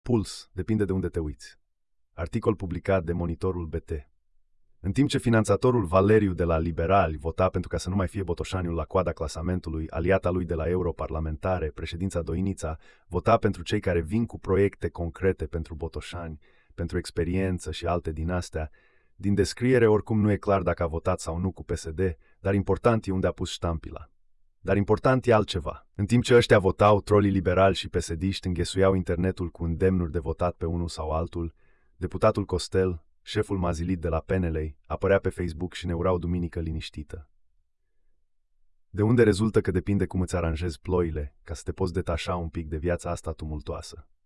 Puls, depinde de unde te uiți. Articol publicat de Monitorul BT. În timp ce finanțatorul Valeriu de la Liberali vota pentru ca să nu mai fie Botoșaniul la coada clasamentului, aliata lui de la europarlamentare, președința Doinița, vota pentru cei care vin cu proiecte concrete pentru botoșani, pentru experiență și alte din astea. Din descriere, oricum nu e clar dacă a votat sau nu cu PSD, dar important e unde a pus ștampila. Dar important e altceva. În timp ce ăștia votau, trolii liberali și PSD-ști înghesuiau internetul cu îndemnuri de votat pe unul sau altul, deputatul Costel, șeful mazilit de la PNL, apărea pe Facebook și ne urau duminică liniștită. De unde rezultă că depinde cum îți aranjezi ploile, ca să te poți detașa un pic de viața asta tumultoasă.